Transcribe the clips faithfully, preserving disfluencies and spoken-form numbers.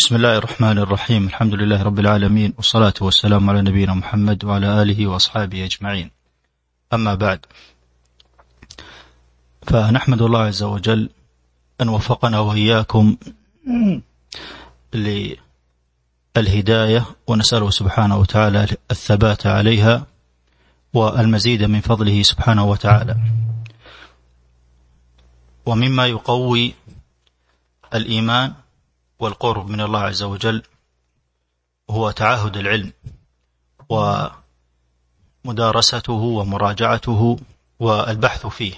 بسم الله الرحمن الرحيم. الحمد لله رب العالمين، والصلاة والسلام على نبينا محمد وعلى آله وأصحابه أجمعين. أما بعد، فنحمد الله عز وجل أن وفقنا وإياكم للهداية، ونسأله سبحانه وتعالى الثبات عليها والمزيد من فضله سبحانه وتعالى. ومما يقوي الإيمان والقرب من الله عز وجل هو تعاهد العلم ومدارسته ومراجعته والبحث فيه.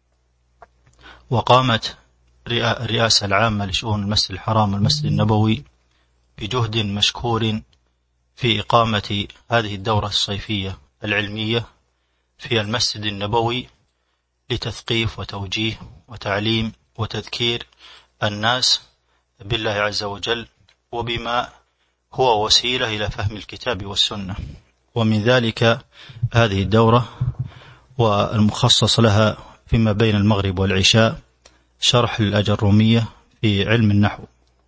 وقامت الرئاسة العامة لشؤون المسجد الحرام والمسجد النبوي بجهد مشكور في إقامة هذه الدورة الصيفية العلمية في المسجد النبوي لتثقيف وتوجيه وتعليم وتذكير الناس بالله عز وجل وبما هو وسيلة إلى فهم الكتاب والسنة. ومن ذلك هذه الدورة والمخصص لها فيما بين المغرب والعشاء شرح الأجرومية في علم النحو.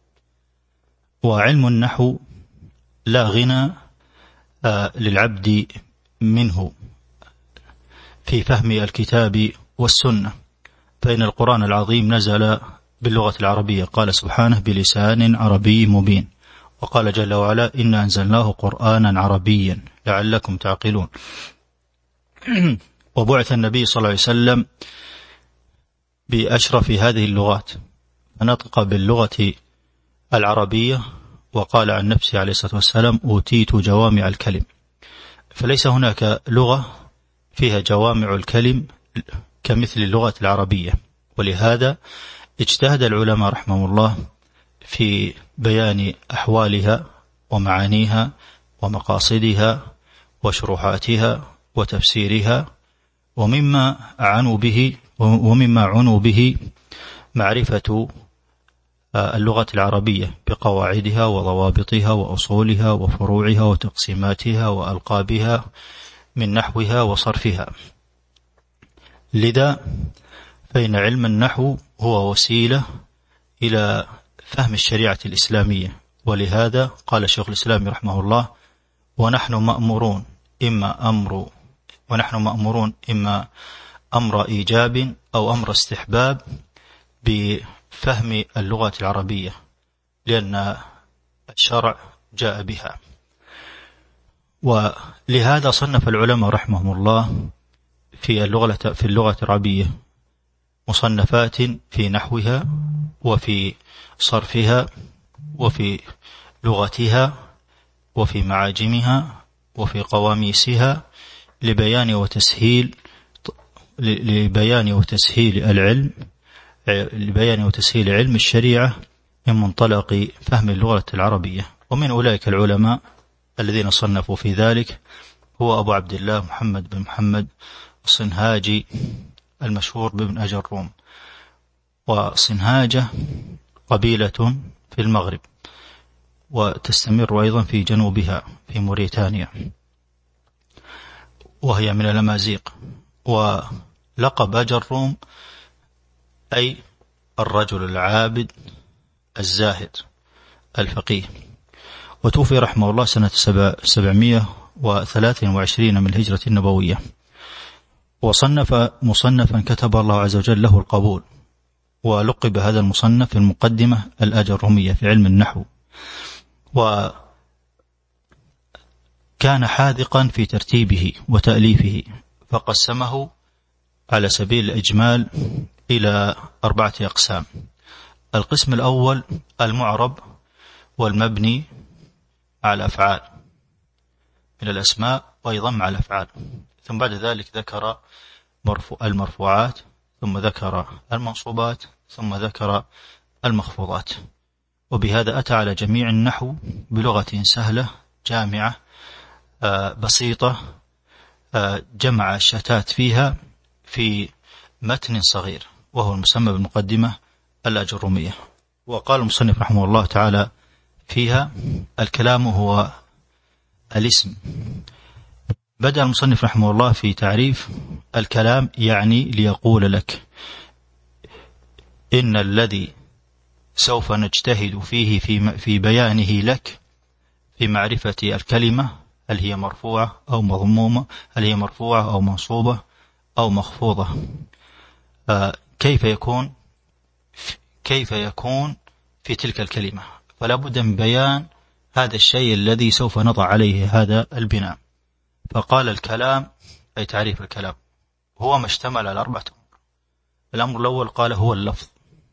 وعلم النحو لا غنى للعبد منه في فهم الكتاب والسنة، فإن القرآن العظيم نزل باللغة العربية، قال سبحانه بلسان عربي مبين، وقال جل وعلا إنا أنزلناه قرآنا عربيا لعلكم تعقلون. وبعث النبي صلى الله عليه وسلم بأشرف هذه اللغات، فنطق باللغة العربية، وقال عن نفسه عليه الصلاة والسلام أوتيت جوامع الكلم. فليس هناك لغة فيها جوامع الكلم كمثل اللغة العربية، ولهذا اجتهد العلماء رحمهم الله في بيان أحوالها ومعانيها ومقاصدها وشروحاتها وتفسيرها، ومما عنوا به ومما عنوا به معرفة اللغة العربية بقواعدها وضوابطها وأصولها وفروعها وتقسيماتها وألقابها من نحوها وصرفها. لذا فإن علم النحو هو وسيلة إلى فهم الشريعة الإسلامية، ولهذا قال شيخ الإسلام رحمه الله ونحن مأمورون إما أمر ونحن مأمورون إما أمر إيجاب أو أمر استحباب بفهم اللغة العربية، لأن الشرع جاء بها. ولهذا صنف العلماء رحمهم الله في اللغة في اللغة العربية مصنفات في نحوها وفي صرفها وفي لغتها وفي معاجمها وفي قواميسها لبيان وتسهيل لبيان وتسهيل العلم لبيان وتسهيل علم الشريعة من منطلق فهم اللغة العربية. ومن أولئك العلماء الذين صنفوا في ذلك هو أبو عبد الله محمد بن محمد الصنهاجي المشهور بابن أجروم. وصنهاجة قبيلة في المغرب، وتستمر أيضا في جنوبها في موريتانيا، وهي من الأمازيغ. ولقب أجروم أي الرجل العابد الزاهد الفقيه. وتوفي رحمه الله سنة سبعمائة وثلاثة وعشرين من الهجرة النبوية. وصنف مصنفا كتب الله عز وجل له القبول، ولقب هذا المصنف في المقدمة الأجرومية في علم النحو. وكان حاذقا في ترتيبه وتأليفه، فقسمه على سبيل الإجمال إلى أربعة أقسام. القسم الأول المعرب والمبني على الأفعال من الأسماء وأيضا مع الأفعال، ثم بعد ذلك ذكر المرفوعات، ثم ذكر المنصوبات، ثم ذكر المخفوضات. وبهذا أتى على جميع النحو بلغة سهلة جامعة بسيطة، جمع الشتات فيها في متن صغير، وهو المسمى بالمقدمة الأجرومية. وقال المصنف رحمه الله تعالى فيها الكلام هو الاسم. بدأ المصنف رحمه الله في تعريف الكلام، يعني ليقول لك إن الذي سوف نجتهد فيه في في بيانه لك في معرفة الكلمة، هل هي مرفوعة أو مضمومة، هل هي مرفوعة أو منصوبة أو مخفوضة، كيف يكون كيف يكون في تلك الكلمة. فلا بد من بيان هذا الشيء الذي سوف نضع عليه هذا البناء. فقال الكلام أي تعريف الكلام هو ما اشتمل على أربعة أمور. الأمر الأول قال هو اللفظ،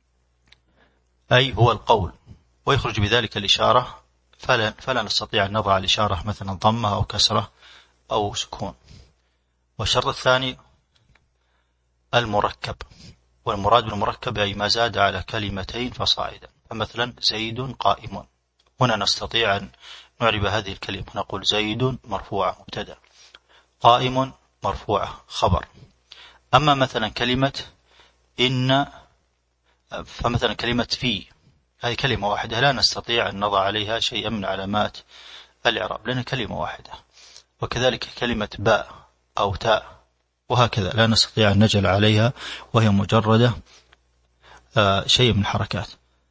أي هو القول، ويخرج بذلك الإشارة، فلا, فلا نستطيع أن نضع الإشارة مثلا ضمة أو كسرة أو سكون. والشرط الثاني المركب، والمراد بالمركب أي ما زاد على كلمتين فصاعدا. فمثلا زيد قائم، هنا نستطيع أن نعرب هذه الكلمة، نقول زيد مرفوعة مبتدأ، قائم مرفوعة خبر. أما مثلا كلمة إن، فمثلا كلمة في، هذه كلمة واحدة لا نستطيع أن نضع عليها شيئا من علامات الإعراب لأنها كلمة واحدة. وكذلك كلمة باء أو تاء، وهكذا لا نستطيع أن نجعل عليها وهي مجردة شيء من حركات.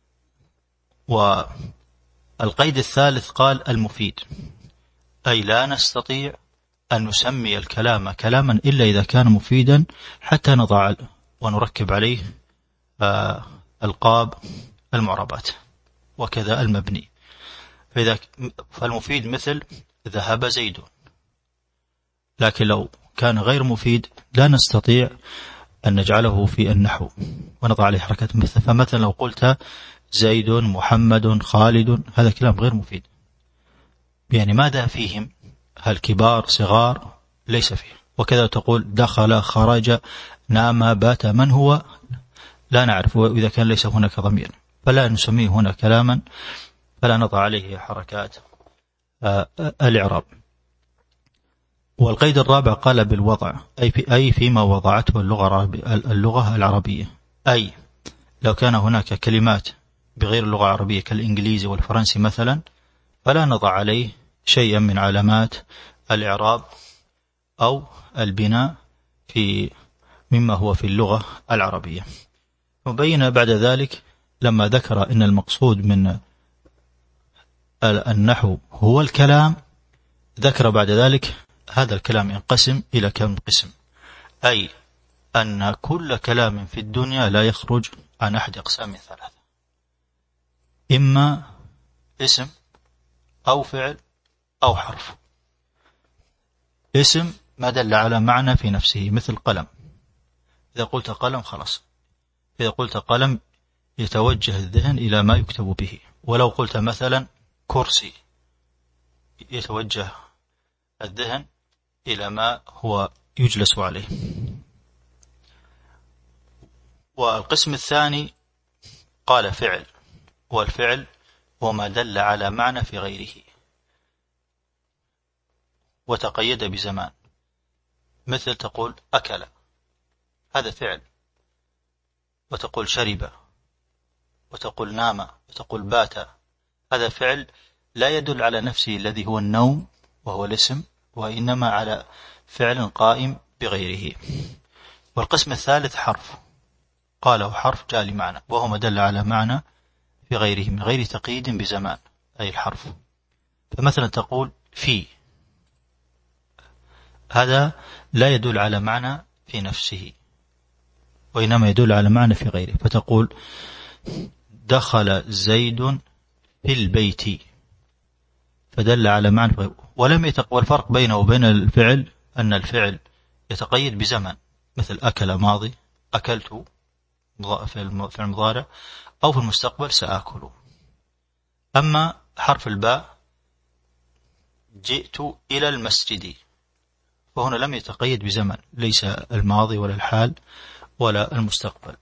والقيد الثالث قال المفيد، أي لا نستطيع أن نسمي الكلام كلاما إلا إذا كان مفيدا حتى نضع ونركب عليه ألقاب المعربات، وكذا المبني. فإذا فالمفيد مثل ذهب زيد، لكن لو كان غير مفيد لا نستطيع أن نجعله في النحو ونضع عليه حركة مثل. فمثلا لو قلت زيد محمد خالد، هذا كلام غير مفيد، يعني ماذا فيهم؟ هل كبار صغار؟ ليس فيه. وكذا تقول دخل خرج نام بات، من هو؟ لا نعرف، وإذا كان ليس هناك ضمير فلا نسميه هنا كلاما، فلا نضع عليه حركات الإعراب. والقيد الرابع قال بالوضع، أي, في أي فيما وضعته اللغة, اللغة العربية، أي لو كان هناك كلمات بغير اللغة العربية كالإنجليزي والفرنسي مثلا، فلا نضع عليه شيئا من علامات الإعراب أو البناء في مما هو في اللغة العربية. وبين بعد ذلك لما ذكر أن المقصود من النحو هو الكلام، ذكر بعد ذلك هذا الكلام ينقسم إلى كم قسم، أي أن كل كلام في الدنيا لا يخرج عن أحد أقسام ثلاثة: إما اسم أو فعل أو حرف. اسم ما دل على معنى في نفسه، مثل قلم، إذا قلت قلم خلاص، إذا قلت قلم يتوجه الذهن إلى ما يكتب به. ولو قلت مثلا كرسي يتوجه الذهن إلى ما هو يجلس عليه. والقسم الثاني قال فعل، والفعل هو ما دل على معنى في غيره وتقيد بزمان، مثل تقول أكل، هذا فعل، وتقول شرب، وتقول نام، وتقول بات، هذا فعل لا يدل على نفسه الذي هو النوم وهو الاسم، وإنما على فعل قائم بغيره. والقسم الثالث حرف، قاله حرف جاء لمعنى، وهو ما دل على معنى في غيره من غير تقييد بزمان، أي الحرف. فمثلا تقول في، هذا لا يدل على معنى في نفسه وإنما يدل على معنى في غيره. فتقول دخل زيد في البيت، فدل على معنى في غيره. ولم يتق... والفرق بينه وبين الفعل أن الفعل يتقيد بزمن، مثل أكل ماضي، أكلت في المضارع، أو في المستقبل سآكل. أما حرف الباء جئت إلى المسجد، فهنا لم يتقيد بزمن، ليس الماضي ولا الحال ولا المستقبل.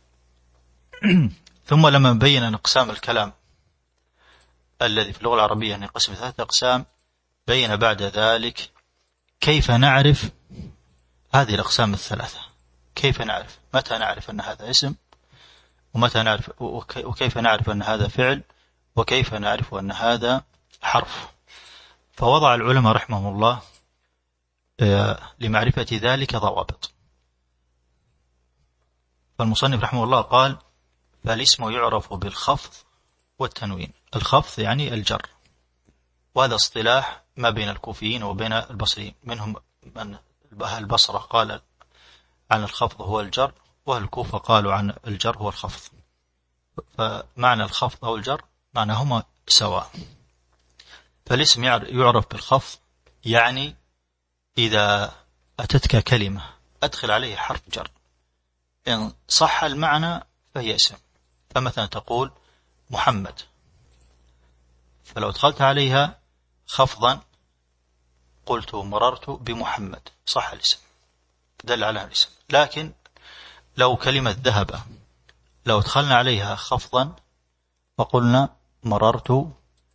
ثم لما بين أقسام الكلام الذي في اللغة العربية ينقسم يعني ثلاثة أقسام، بين بعد ذلك كيف نعرف هذه الأقسام الثلاثة، كيف نعرف، متى نعرف أن هذا اسم، ومتى نعرف، وكيف نعرف أن هذا فعل، وكيف نعرف أن هذا حرف. فوضع العلماء رحمهم الله لمعرفة ذلك ضوابط. فالمصنف رحمه الله قال فالاسم يعرف بالخفض والتنوين. الخفض يعني الجر، وهذا اصطلاح ما بين الكوفيين وبين البصريين، منهم من أهل البصرة قال عن الخفض هو الجر، وأهل الكوفة قالوا عن الجر هو الخفض. فمعنى الخفض أو الجر معناهما سواء. فالاسم يعرف بالخفض يعني إذا أتتك كلمة أدخل عليه حرف جر، إن صح المعنى فهي اسم. فمثلا تقول محمد، فلو دخلت عليها خفضا قلت مررت بمحمد صح الاسم، دل على الاسم. لكن لو كلمة ذهب لو دخلنا عليها خفضا وقلنا مررت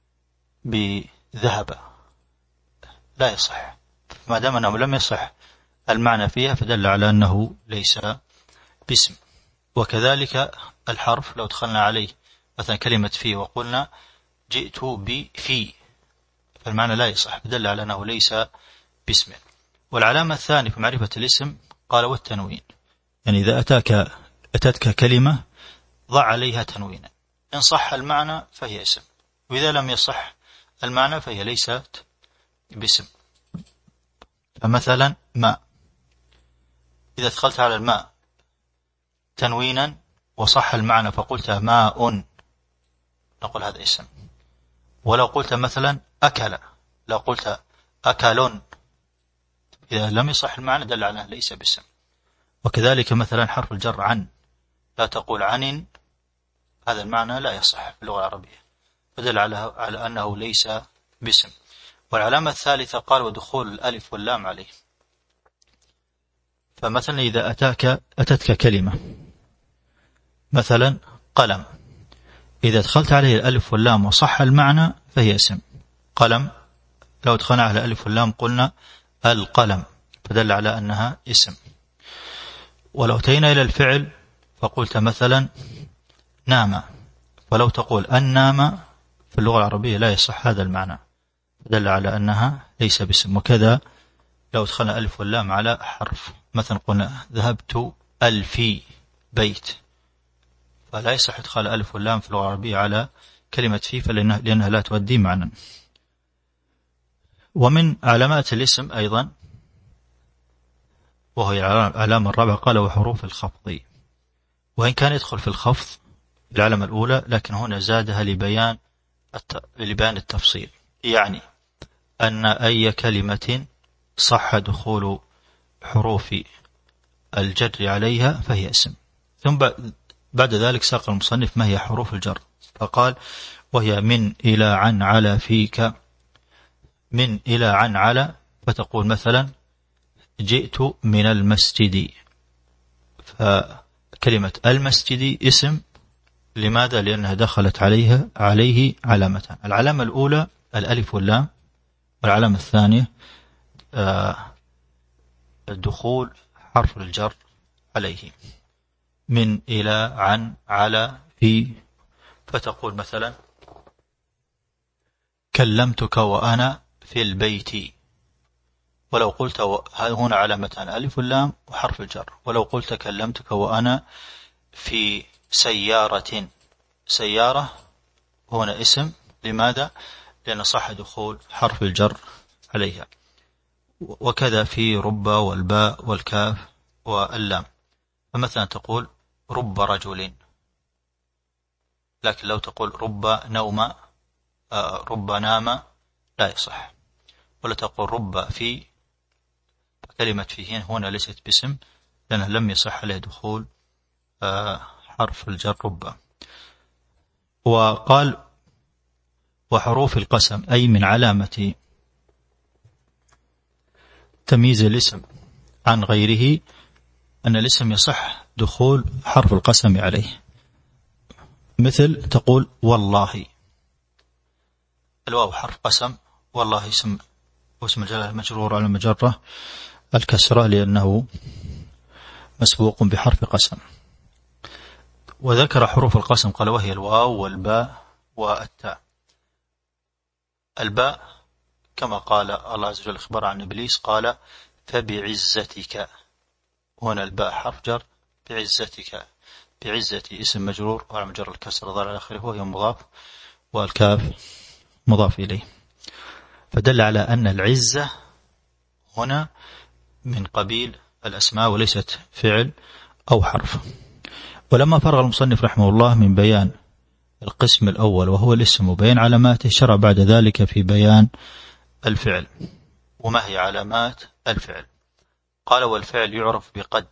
بذهب لا يصح، ما دام أنه لم يصح المعنى فيها فدل على أنه ليس باسم. وكذلك الحرف لو دخلنا عليه مثلا كلمة في وقلنا جئت بفي فالمعنى لا يصح، فدل على أنه ليس باسم. والعلامة الثانية في معرفة الاسم قال والتنوين، يعني إذا أتاك أتتك كلمة ضع عليها تنوينا، إن صح المعنى فهي اسم، وإذا لم يصح المعنى فهي ليست باسم. فمثلا ماء، إذا دخلت على الماء تنوينا وصح المعنى فقلت ماء نقول هذا اسم. ولو قلت مثلا أكل، لو قلت أكل إذا لم يصح المعنى دل على ليس باسم. وكذلك مثلا حرف الجر عن، لا تقول عن، هذا المعنى لا يصح في اللغة العربية، فدل على على أنه ليس باسم. والعلامة الثالثة قال ودخول الألف واللام عليه. فمثلا إذا أتاك أتتك كلمة مثلا قلم، إذا دخلت عليه الألف واللام وصح المعنى فهي اسم. قلم لو دخلنا على الألف واللام قلنا القلم فدل على أنها اسم. ولو أتينا إلى الفعل فقلت مثلا نام، ولو تقول النام في اللغة العربية لا يصح هذا المعنى، فدل على أنها ليس باسم. وكذا لو دخلنا ألف واللام على حرف، مثلا قلنا ذهبت ألفي بيت، فلا يصح إدخال ألف واللام في اللغة العربية على كلمة في فلأنها لأنها لا تؤدي معنى. ومن علامات الاسم أيضا وهي العلامة الرابعة قال وحروف الخفض، وإن كان يدخل في الخفض العلامة الأولى لكن هنا زادها لبيان لبيان التفصيل، يعني أن أي كلمة صح دخول حروف الجر عليها فهي اسم. ثم بعد ذلك ساق المصنف ما هي حروف الجر، فقال وهي من إلى عن على فيك. من إلى عن على، فتقول مثلا جئت من المسجد، فكلمة المسجد اسم. لماذا؟ لأنها دخلت عليها عليه علامتان، العلامة الأولى الألف واللام، والعلامة الثانية دخول حرف الجر عليه. من إلى عن على في، فتقول مثلا كلمتك وأنا في البيت، ولو قلت هنا علامتان ألف واللام وحرف الجر. ولو قلت كلمتك وأنا في سيارة، سيارة هنا اسم. لماذا؟ لأن صح دخول حرف الجر عليها. وكذا في رب والباء والكاف واللام، فمثلا تقول رب رجل، لكن لو تقول رب نوم رب نام لا يصح. ولا تقول رب في، كلمة فيه هنا ليست باسم لأنه لم يصح عليه دخول حرف الجر رب. وقال وحروف القسم، أي من علامة تمييز الاسم عن غيره أن الاسم يصح دخول حرف القسم عليه. مثل تقول والله، الواو حرف قسم، والله اسم واسم الجلالة مجرور على مجرة الكسرة لأنه مسبوق بحرف قسم. وذكر حروف القسم قال وهي الواو والباء والتاء. الباء كما قال الله عز وجل إخبار عن إبليس قال فبعزتك، هنا الباء حرف جر بعزتك، بعزة اسم مجرور وعلى مجرى الكسر ظل على آخره وهي مضاف والكاف مضاف إليه، فدل على أن العزة هنا من قبيل الأسماء وليست فعل أو حرف. ولما فرغ المصنف رحمه الله من بيان القسم الأول وهو الاسم وبيان علاماته، شرع بعد ذلك في بيان الفعل. وما هي علامات الفعل؟ قال: والفعل يعرف بقد،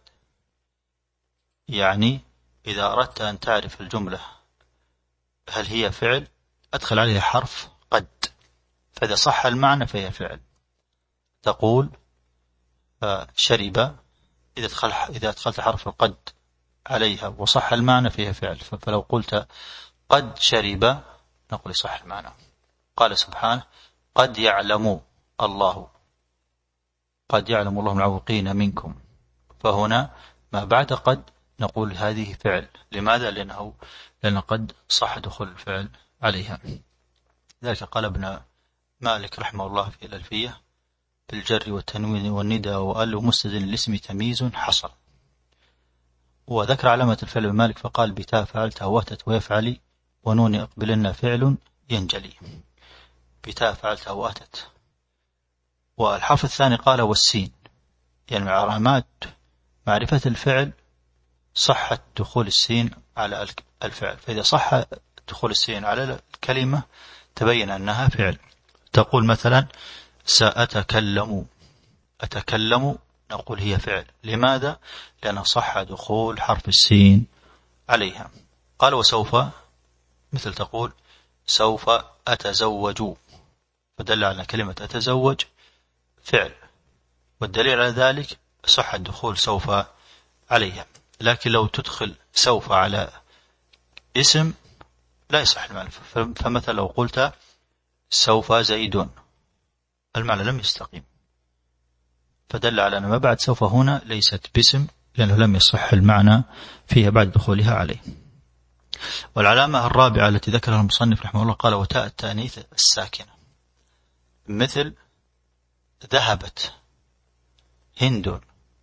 يعني إذا أردت أن تعرف الجملة هل هي فعل أدخل عليها حرف قد، فإذا صح المعنى فهي فعل. تقول شرب، إذا دخل إذا أدخلت حرف القد عليها وصح المعنى فيها فعل. فلو قلت قد شرب نقول صح المعنى. قال سبحانه: قد يعلم الله قد يعلم الله المعوقين منكم، فهنا ما بعد قد نقول هذه فعل. لماذا؟ لأنه لأن قد صح دخول الفعل عليها. ذلك قال ابن مالك رحمه الله في الألفية: بالجر والتنوين والندى وأل ومستدن الاسم تمييز حصل. وذكر علامة الفعل ابن مالك فقال: بتاء فعلت واتت ويفعلي ونون اقبلن فعل ينجلي. بتاء فعلت واتت. والحرف الثاني قال: والسين، يعني علامات معرفة الفعل صحة دخول السين على الفعل، فإذا صح دخول السين على الكلمة تبين أنها فعل. تقول مثلا سأتكلم، أتكلم نقول هي فعل. لماذا؟ لأن صح دخول حرف السين عليها. قال: وسوف، مثل تقول سوف أتزوج، فدل على كلمة أتزوج فعل، والدليل على ذلك صح الدخول سوف عليها. لكن لو تدخل سوف على اسم لا يصح المعنى. فمثلا لو قلت سوف زيد المعنى لم يستقيم، فدل على أن ما بعد سوف هنا ليست باسم لأنه لم يصح المعنى فيها بعد دخولها عليه. والعلامة الرابعة التي ذكرها المصنف رحمه الله قال: وتاء التأنيث الساكنة، مثل ذهبت هند،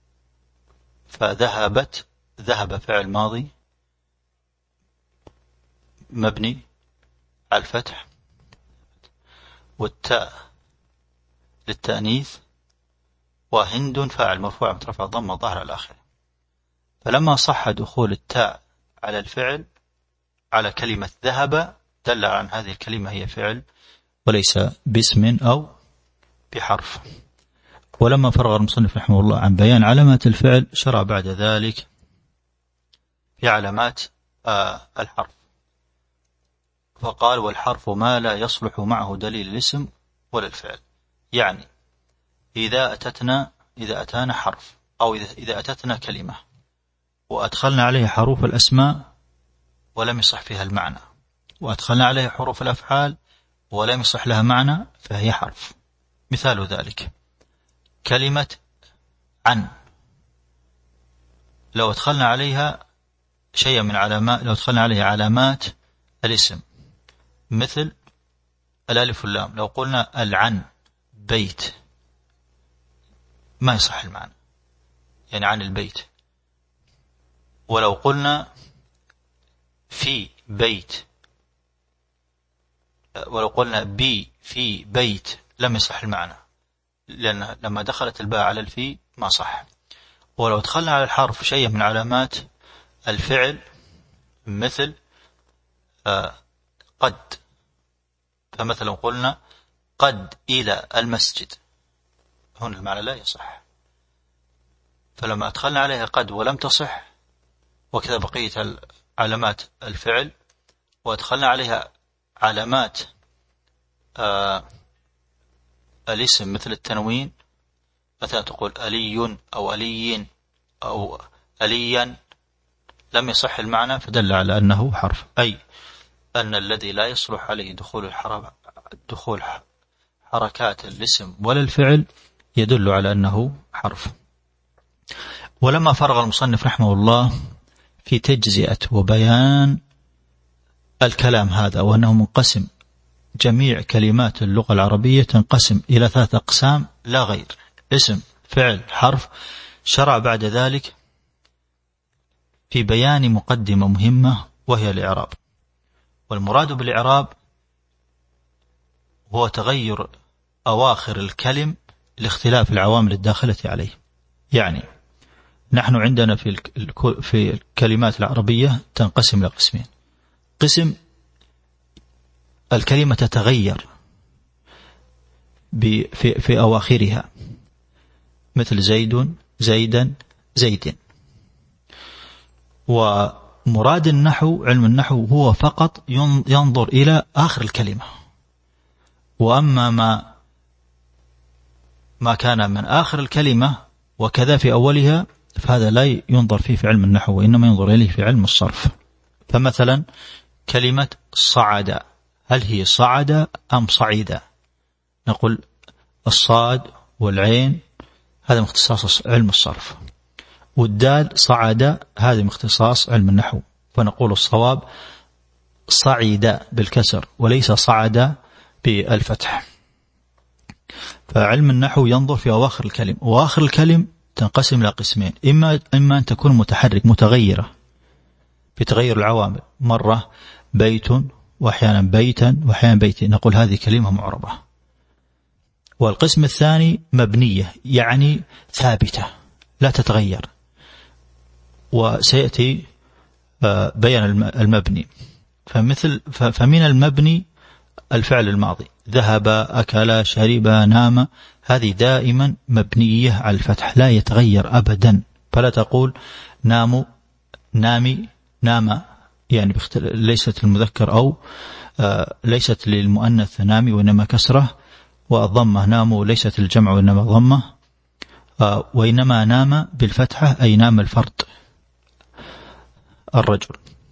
فذهبت ذهب فعل ماضي مبني على الفتح، والتاء للتأنيث، وهند فاعل مرفوع مترفع ضمة ظاهر على آخره. فلما صح دخول التاء على الفعل على كلمة ذهب دل على أن هذه الكلمة هي فعل وليس باسم أو بحرف. ولما فرغ المصنف رحمه الله عن بيان علامات الفعل شرع بعد ذلك في علامات آه الحرف، فقال: والحرف ما لا يصلح معه دليل الاسم ولا الفعل. يعني إذا أتتنا إذا أتانا حرف أو إذا, إذا أتتنا كلمة وأدخلنا عليها حروف الأسماء ولم يصح فيها المعنى، وأدخلنا عليها حروف الأفعال ولم يصح لها معنى، فهي حرف. مثال ذلك كلمة عن، لو أدخلنا عليها شيء من علامات لو أدخلنا عليها علامات الاسم مثل الألف واللام، لو قلنا العن بيت ما يصح المعنى، يعني عن البيت. ولو قلنا في بيت ولو قلنا بي في بيت لم يصح المعنى، لأن لما دخلت الباء على الفي ما صح. ولو دخلنا على الحرف شيء من علامات الفعل مثل قد، فمثلا قلنا قد إلى المسجد، هنا المعنى لا يصح. فلما أدخلنا عليها قد ولم تصح، وكذا بقية علامات الفعل، وأدخلنا عليها علامات آه الاسم مثل التنوين، مثلا تقول ألي أو أليين أو أليا، لم يصح المعنى، فدل على أنه حرف، أي أن الذي لا يصلح عليه دخول دخول حركات الاسم ولا الفعل يدل على أنه حرف. ولما فرغ المصنف رحمه الله في تجزئة وبيان الكلام هذا، وأنه منقسم، جميع كلمات اللغة العربية تنقسم إلى ثلاث أقسام لا غير: اسم، فعل، حرف. شرع بعد ذلك في بيان مقدمة مهمة وهي الإعراب. والمراد بالإعراب هو تغير أواخر الكلم لاختلاف العوامل الداخلة عليه. يعني نحن عندنا في في الكلمات العربية تنقسم إلى قسمين. قسم الكلمة تتغير في في أواخرها، مثل زيد، زيدا، زيد. ومراد النحو، علم النحو، هو فقط ينظر إلى آخر الكلمة. وأما ما ما كان من آخر الكلمة وكذا في أولها فهذا لا ينظر فيه في علم النحو، وإنما ينظر إليه في علم الصرف. فمثلا كلمة صعد، هل هي صعد أم صعيد؟ نقول الصاد والعين هذا من اختصاص علم الصرف، والدال صعد هذا من اختصاص علم النحو. فنقول الصواب صعد بالكسر وليس صعد بالفتح. فعلم النحو ينظر في أواخر الكلم، وآخر الكلم تنقسم إلى قسمين: إما إما أن تكون متحرك متغيرة بتغير العوامل، مرة بيت وأحيانا بيتا وأحيانا بيتين، نقول هذه كلمة معربة. والقسم الثاني مبنية، يعني ثابتة لا تتغير، وسيأتي بيان المبني. فمثل فمن المبني الفعل الماضي: ذهب، أكل، شرب، نام، هذه دائما مبنية على الفتح لا يتغير أبدا. فلا تقول نام، نامي، نام، يعني ليست المذكر أو ليست للمؤنث نامي وإنما كسرة، والضمة نام ليست الجمع وإنما ضمة، وإنما نام بالفتحة أي نام الفرد الرجل.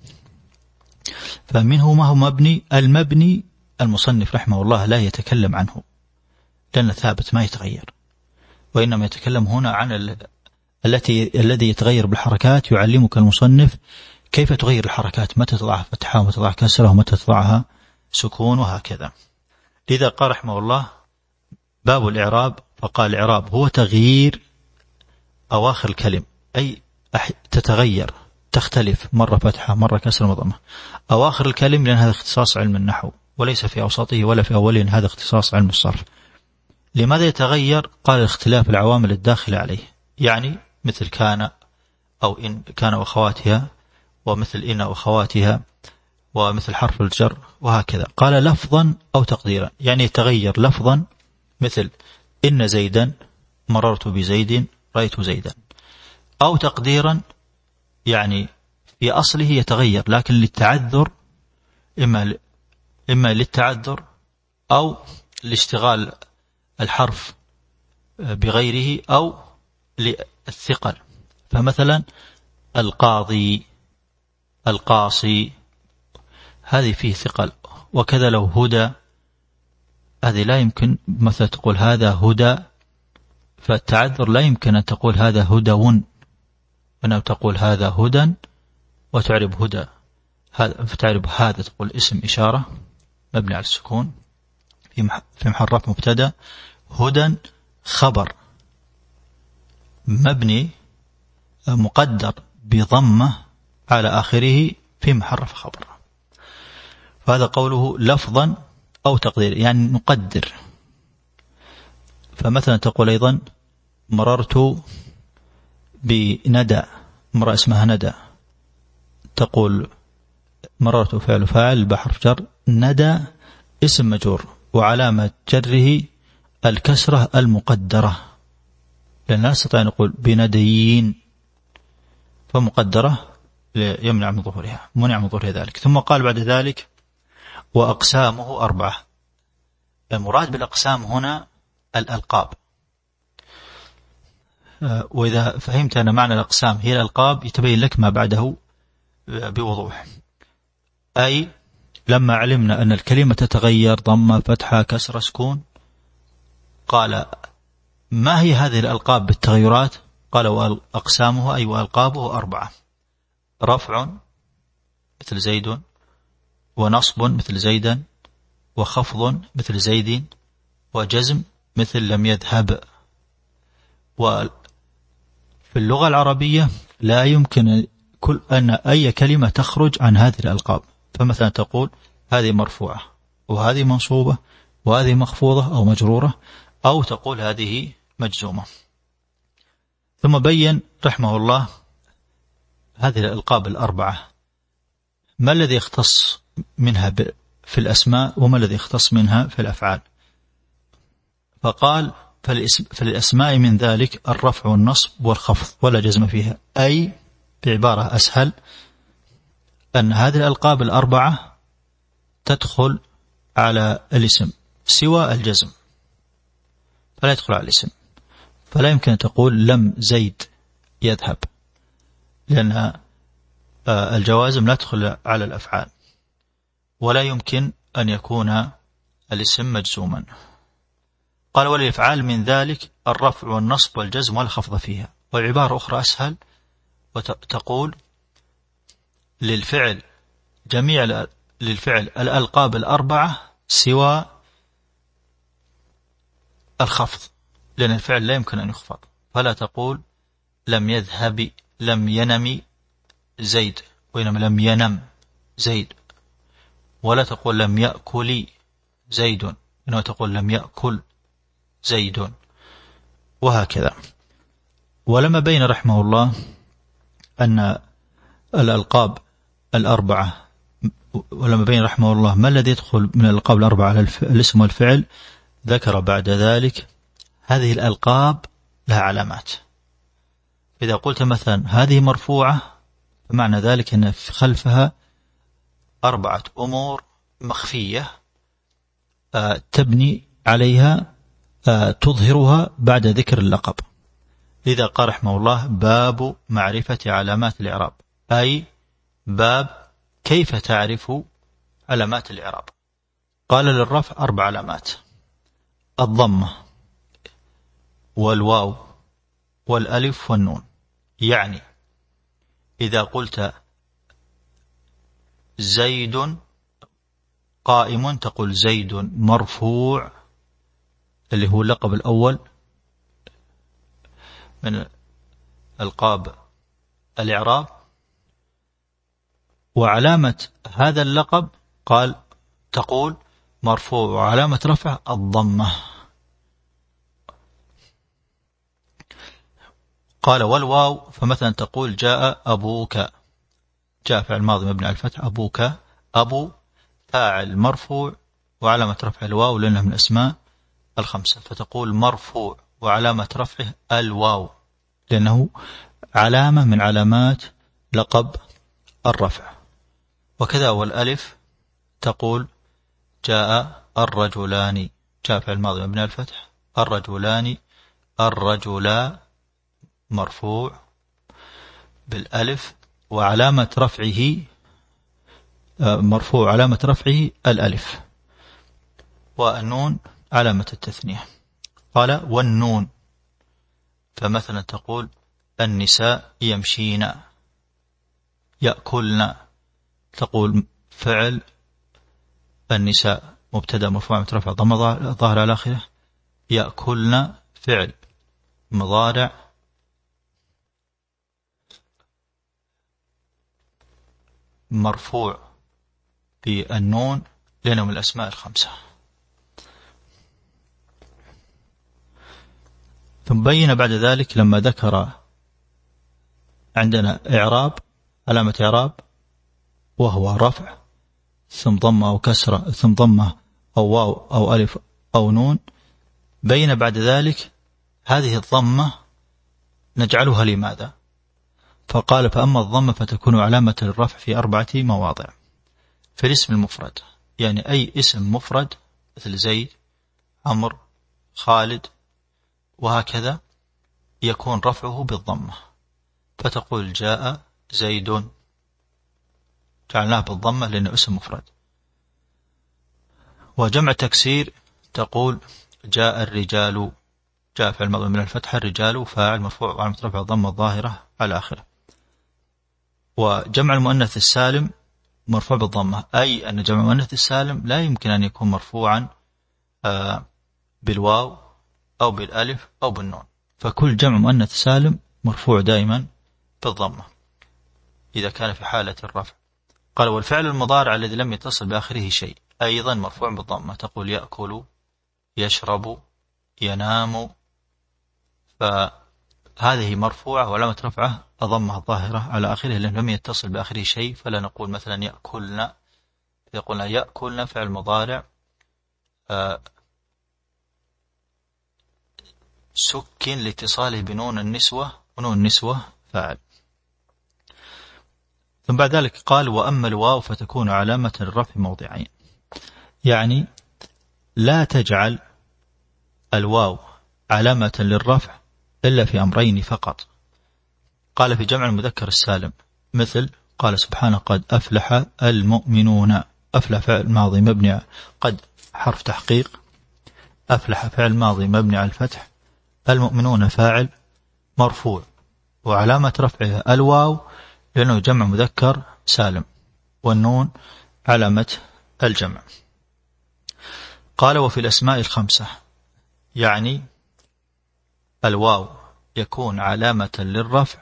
فمنه ما هو مبني. المبني المصنف رحمه الله لا يتكلم عنه لأنه ثابت ما يتغير، وإنما يتكلم هنا عن ال... التي الذي يتغير بالحركات. يعلمك المصنف كيف تغير الحركات، متى تضعها فتحة ومتى تضعها كسرة ومتى تضعها سكون وهكذا. لذا قال رحمه الله باب الإعراب، فقال الإعراب هو تغيير أواخر الكلم، أي تتغير تختلف، مرة فتحة مرة كسرة مضمة أواخر الكلم، لأن هذا اختصاص علم النحو وليس في أوساطه ولا في أوله، هذا اختصاص علم الصرف. لماذا يتغير؟ قال اختلاف العوامل الداخلة عليه، يعني مثل كان أو إن كان وأخواتها، ومثل إن وأخواتها، ومثل حرف الجر وهكذا. قال لفظا أو تقديرا، يعني يتغير لفظا، مثل إن زيدا، مررت بزيد، رأيت زيدا. أو تقديرا، يعني في أصله يتغير لكن للتعذر، إما إما للتعذر أو لاشتغال الحرف بغيره أو للثقل. فمثلا القاضي، القاصي، هذه فيه ثقل. وكذا لو هدى، هذه لا يمكن مثلا تقول هذا هدى، فالتعذر لا يمكن أن تقول هذا هدى، وإنما تقول هذا هدى وتعرب هدى، هذا فتعرب هذا تقول اسم إشارة مبني على السكون في محرف مبتدا، هدى خبر مبني مقدر بضمة على آخره في محرف خبر. فهذا قوله لفظا أو تقدير، يعني نقدر. فمثلا تقول أيضا مررت بندى، امرأة اسمها ندى، تقول مررت فعل فاعل بحرف جر، ندى اسم مجرور وعلامة جره الكسرة المقدرة، لأن لا نستطيع أن نقول بنديين، فمقدرة يمنع من ظهورها، منع من ظهور ذلك. ثم قال بعد ذلك وأقسامه أربعة. المراد بالأقسام هنا الألقاب. وإذا فهمت أن معنى الأقسام هي الألقاب يتبين لك ما بعده بوضوح. أي لما علمنا أن الكلمة تتغير ضمة فتحة كسرة سكون، قال ما هي هذه الألقاب بالتغيرات؟ قال وأقسامها أي وألقابه أربعة: رفع مثل زيد، ونصب مثل زيدا، وخفض مثل زيد، وجزم مثل لم يذهب. وفي اللغة العربية لا يمكن كل أن أي كلمة تخرج عن هذه الألقاب. فمثلا تقول هذه مرفوعة وهذه منصوبة وهذه مخفوضة أو مجرورة، أو تقول هذه مجزومة. ثم بين رحمه الله هذه الألقاب الأربعة ما الذي يختص منها في الأسماء وما الذي يختص منها في الأفعال. فقال فالأسماء من ذلك الرفع والنصب والخفض ولا جزم فيها، أي بعبارة أسهل أن هذه الألقاب الأربعة تدخل على الاسم سوى الجزم، فلا يدخل على الاسم. فلا يمكن أن تقول لم زيد يذهب، لأن الجوازم لا تدخل على الأفعال، ولا يمكن أن يكون الاسم مجزوما. قال والأفعال من ذلك الرفع والنصب والجزم والخفض فيها. والعبارة أخرى أسهل وتقول للفعل جميع للفعل الألقاب الأربعة سوى الخفض، لأن الفعل لا يمكن أن يخفض. فلا تقول لم يذهب لم ينم زيد، وإنما لم ينم زيد. ولا تقول لم يأكل زيد، إنما تقول لم يأكل زيد، وهكذا. ولما بين رحمه الله أن الألقاب الأربعة ولما بين رحمه الله ما الذي يدخل من الألقاب الأربعة على الاسم والفعل، ذكر بعد ذلك هذه الألقاب لها علامات. إذا قلت مثلا هذه مرفوعة فمعنى ذلك أن خلفها أربعة أمور مخفية تبني عليها تظهرها بعد ذكر اللقب. لذا قال رحمه الله باب معرفة علامات الإعراب، أي باب كيف تعرف علامات الإعراب. قال للرفع أربع علامات: الضمة والواو والألف والنون. يعني إذا قلت زيد قائم تقول زيد مرفوع، اللي هو اللقب الأول من ألقاب الإعراب. وعلامة هذا اللقب قال تقول مرفوع وعلامة رفع الضمة. قال والواو فمثلا تقول جاء أبوك، جاء فعل ماضي مبني على الفتح، أبوك أبو فاعل مرفوع وعلامة رفع الواو لأنها من الأسماء الخمسة، فتقول مرفوع وعلامة رفعه الواو لأنه علامة من علامات لقب الرفع. وكذا والألف تقول جاء الرجلان، جاء فعل ماضي مبني على الفتح، الرجلان الرجلا مرفوع بالألف وعلامة رفعه مرفوع علامة رفعه الألف، والنون علامة التثنية. قال والنون فمثلا تقول النساء يمشين يأكلن، تقول فعل النساء مبتدا مرفوع مترفع ضم ظاهر على آخره، يأكلن فعل مضارع مرفوع بالنون لأنه من الأسماء الخمسة. ثم بين بعد ذلك لما ذكر عندنا إعراب علامة إعراب وهو رفع ثم ضمة أو كسرة ثم ضمة أو واو أو ألف أو نون، بين بعد ذلك هذه الضمة نجعلها لماذا؟ فقال فأما الضمة فتكون علامة الرفع في أربعة مواضع. في الاسم المفرد، يعني أي اسم مفرد مثل زيد عمرو خالد وهكذا يكون رفعه بالضمة، فتقول جاء زيد، جعلناه بالضمة لأنه اسم مفرد. وجمع تكسير تقول جاء الرجال، جاء فعل ماضي من الفتحة، الرجال فاعل مرفوع وعلامة رفعه الضمة الظاهرة على آخره. وجمع المؤنث السالم مرفوع بالضمة، أي أن جمع المؤنث السالم لا يمكن أن يكون مرفوعا بالواو أو بالألف أو بالنون، فكل جمع مؤنث سالم مرفوع دائما بالضمة. إذا كان في حالة الرفع. قال والفعل المضارع الذي لم يتصل بآخره شيء أيضا مرفوع بالضمة، تقول يأكل، يشرب، ينام، فهذه مرفوعة وعلامة رفعه الضمة الظاهرة على آخره لأنه لم يتصل بآخره شيء. فلا نقول مثلا يأكلنا، يقولنا يأكلنا فعل مضارع آه سكن لاتصاله بنون النسوة، ونون النسوة فاعل. ثم بعد ذلك قال وأما الواو فتكون علامة الرفع موضعين، يعني لا تجعل الواو علامة للرفع إلا في أمرين فقط. قال في جمع المذكر السالم، مثل قال سبحانه قد أفلح المؤمنون، أفلح فعل ماضي مبني، قد حرف تحقيق، أفلح فعل ماضي مبني على الفتح، المؤمنون فاعل مرفوع وعلامة رفعه الواو لأنه جمع مذكر سالم، والنون علامة الجمع. قال وفي الأسماء الخمسة، يعني الواو يكون علامة للرفع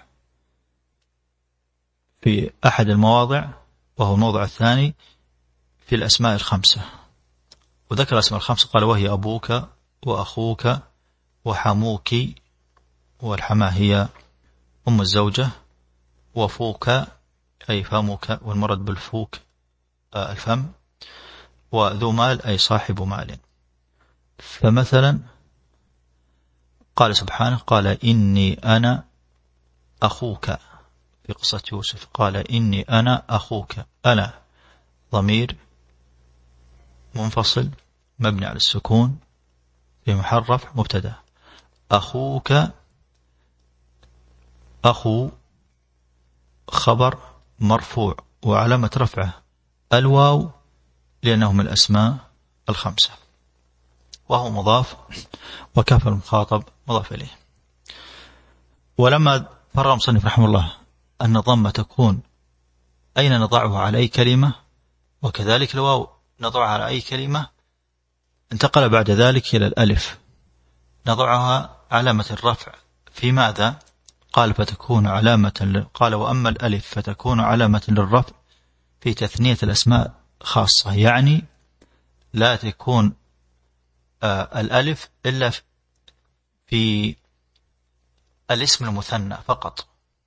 في أحد المواضع، وهو الموضع الثاني في الأسماء الخمسة. وذكر الأسماء الخمسة قال وهي أبوك وأخوك وحموك، والحماة هي أم الزوجة، وفوك أي فمك، والمرد بالفوك الفم، وذو مال أي صاحب مال. فمثلا قال سبحانه قال إني أنا أخوك في قصة يوسف، قال إني أنا أخوك، أنا ضمير منفصل مبني على السكون في محل رفع مبتدأ، أخوك أخو خبر مرفوع وعلامة رفعه الواو لأنه من الأسماء الخمسة، وهو مضاف وكاف المخاطب مضاف إليه. ولما فرغ المصنف رحمه الله أن الضمة تكون أين نضعها على أي كلمة، وكذلك الواو نضعها على أي كلمة، انتقل بعد ذلك إلى الألف نضعها علامة الرفع في ماذا؟ قال فتكون علامة، قال وأما الألف فتكون علامة للرفع في تثنية الأسماء خاصة، يعني لا تكون آه الألف إلا في الاسم المثنى فقط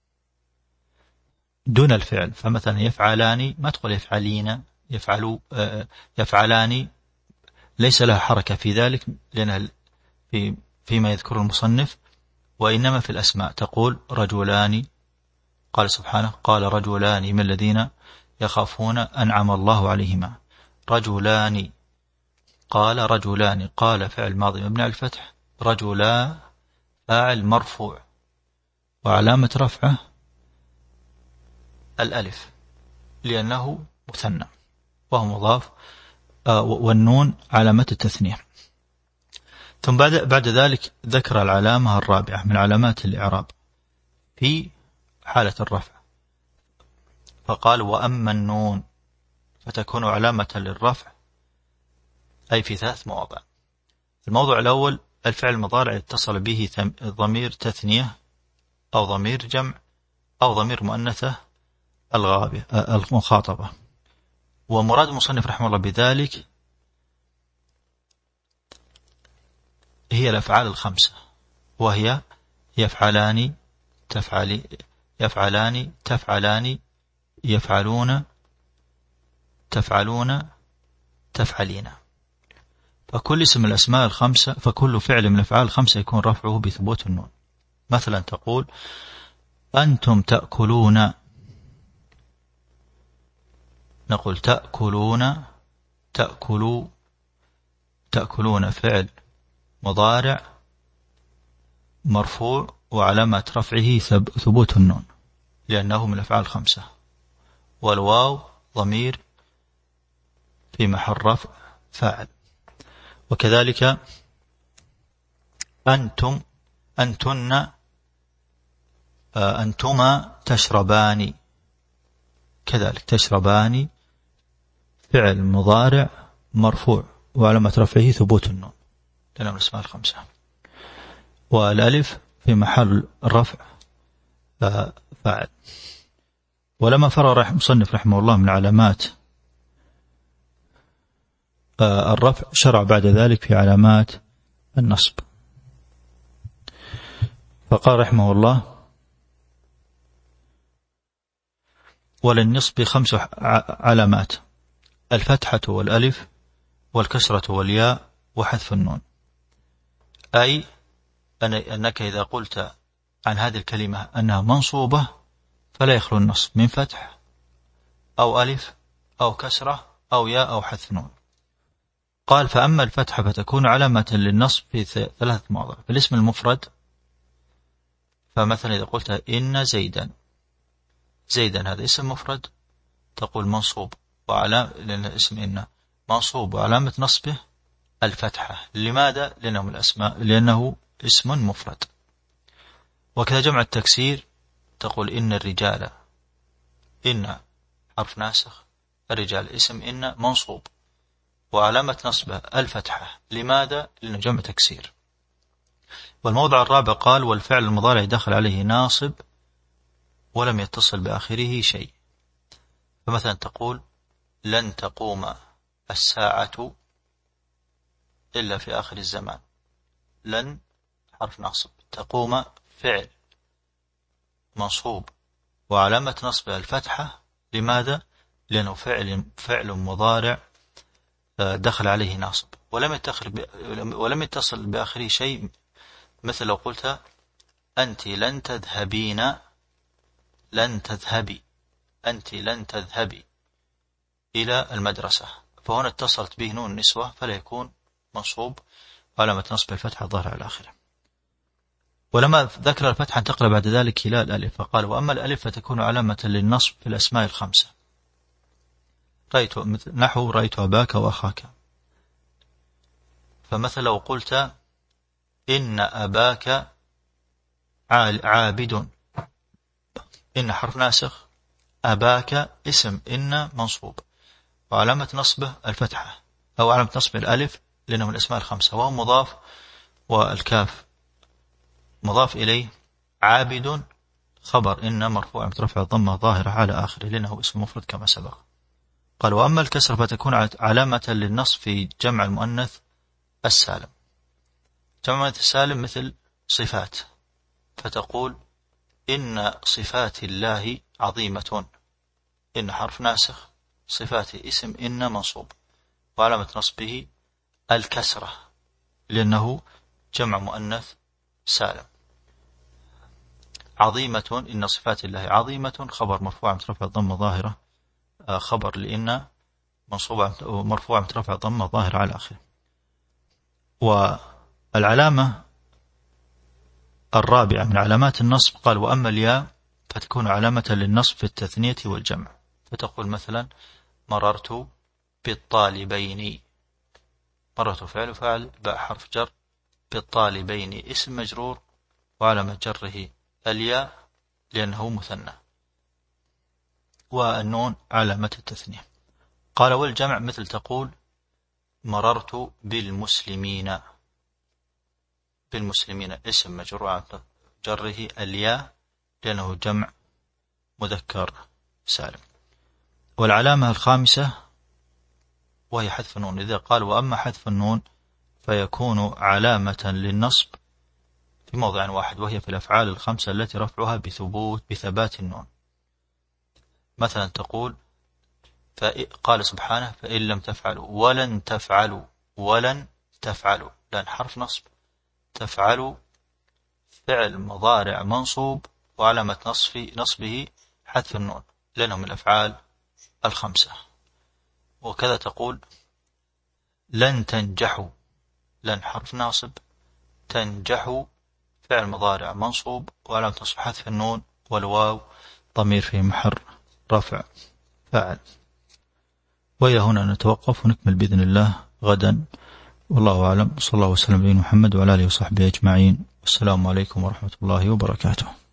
دون الفعل. فمثلا يفعلان ما تقول يفعلين، يفعلوا آه يفعلان ليس لها حركة في ذلك لأنها في فيما يذكر المصنف، وإنما في الأسماء تقول رجلان، قال سبحانه قال رجلان من الذين يخافون أنعم الله عليهما، رجلان قال رجلان، قال فعل ماضي مبني على الفتح، رجلا فاعل مرفوع وعلامة رفعه الألف لأنه مثنى وهو مضاف، والنون علامة التثنية. ثم بعد, بعد ذلك ذكر العلامة الرابعة من علامات الإعراب في حالة الرفع، فقال وأما النون فتكون علامة للرفع أي في ثلاث مواضع. الموضع الأول الفعل المضارع اتصل به ضمير تثنية أو ضمير جمع أو ضمير مؤنثة الغابة المخاطبة، ومراد المصنف رحمه الله بذلك هي الأفعال الخمسة، وهي يفعلان تفعلي يفعلان تفعلان يفعلون تفعلون تفعلين. فكل اسم من الأسماء الخمسة، فكل فعل من الأفعال الخمسة يكون رفعه بثبوت النون. مثلا تقول أنتم تأكلون، نقول تأكلون، تأكلوا تأكلون فعل مضارع مرفوع وعلامة رفعه ثبوت النون لأنه من الأفعال الخمسة، والواو ضمير في محل رفع فاعل. وكذلك أنتم أنتن أنتما تشربان، كذلك تشربان فعل مضارع مرفوع وعلامة رفعه ثبوت النون لأنه من الأسماء الخمسة، والألف في محل رفع فاعل. ولما فرغ المصنف رحمه الله من علامات الرفع شرع بعد ذلك في علامات النصب، فقال رحمه الله: وللنصب خمس علامات: الفتحة والألف والكسرة والياء وحذف النون. أي أنك إذا قلت عن هذه الكلمة أنها منصوبة فلا يخلو النصب من فتح أو ألف أو كسرة أو ياء أو حذف نون. قال: فأما الفتحة فتكون علامة للنصب في ثلاثة مواضع. في الاسم المفرد، فمثلا إذا قلت إن زيدا، زيدا هذا اسم مفرد، تقول منصوب وعلامة، لأن اسم إن منصوب وعلامة نصبه الفتحة. لماذا؟ لأنه من الأسماء، لأنه اسم مفرد. وكذا جمع التكسير، تقول إن الرجال، إن حرف ناسخ، الرجال اسم إن منصوب وعلامة نصبه الفتحة. لماذا؟ لأنه جمع تكسير. والموضع الرابع قال: والفعل المضارع دخل عليه ناصب ولم يتصل بآخره شيء. فمثلا تقول: لن تقوم الساعة إلا في آخر الزمان. لن حرف ناصب، تقوم فعل منصوب وعلامة نصبه الفتحة. لماذا؟ لأنه فعل فعل مضارع دخل عليه ناصب ولم يتصل ولم يتصل بآخره شيء. مثل لو قلت: أنت لن تذهبين، لن تذهبي، أنت لن تذهبي إلى المدرسة، فهنا اتصلت به نون نسوة فلا يكون منصوب وعلامة نصب الفتحة الظاهرة على آخره. ولما ذكر الفتحة انتقل بعد ذلك إلى الألف، فقال: وأما الألف فتكون علامة للنصب في الأسماء الخمسة. رأيت، نحو رأيت أباك وأخاك. فمثل لو قلت: إن أباك عابد، إن حرف ناسخ، أباك اسم إن منصوب وعلامة نصبه الفتحة أو علامة نصبه الألف، لأنه من الأسماء الخمسة، وهو مضاف والكاف مضاف إليه. عابد خبر إن مرفوع مترفع الضمة ظاهرة على آخره لأنه اسم مفرد كما سبق. قال: وأما الكسر فتكون علامة للنصب في جمع المؤنث السالم. جمع المؤنث السالم مثل صفات، فتقول: إن صفات الله عظيمة. إن حرف ناسخ، صفات اسم إن منصوب وعلامة نصبه الكسرة لأنه جمع مؤنث سالم. عظيمة، إن صفات الله عظيمة، خبر مرفوع مترفع ضمة ظاهرة، خبر لإن منصوب مرفوع مترفع ضمة ظاهرة على آخره. والعلامة الرابعة من علامات النصب قال: وأما الياء فتكون علامة للنصب في التثنية والجمع. فتقول مثلا: مررت بالطالبين. مررت فعل وفعل، باء حرف جر، بالطالبين اسم مجرور وعلامة جره الياء لأنه مثنى، والنون علامة التثنية. قال: والجمع مثل تقول: مررت بالمسلمين. بالمسلمين اسم مجرور جره الياء لأنه جمع مذكر سالم. والعلامة الخامسة وهي حذف النون. إذا قال: وأما حذف النون فيكون علامة للنصب في موضع واحد، وهي في الأفعال الخمسة التي رفعها بثبوت بثبات النون. مثلا تقول: قال سبحانه: فإن لم تفعلوا ولن تفعلوا. ولن تفعلوا، لأن حرف نصب، تفعلوا فعل مضارع منصوب وعلامة نصب نصبه حذف النون لأنه من الأفعال الخمسة. وكذا تقول: لن تنجحوا. لن حرف ناصب، تنجحوا فعل مضارع منصوب وعلامة نصب حذف النون، والواو ضمير في محل رفع فاعل. وإلى هنا نتوقف ونكمل بإذن الله غدا، والله أعلم. صلى الله وسلم على محمد وعلى آله وصحبه أجمعين. والسلام عليكم ورحمة الله وبركاته.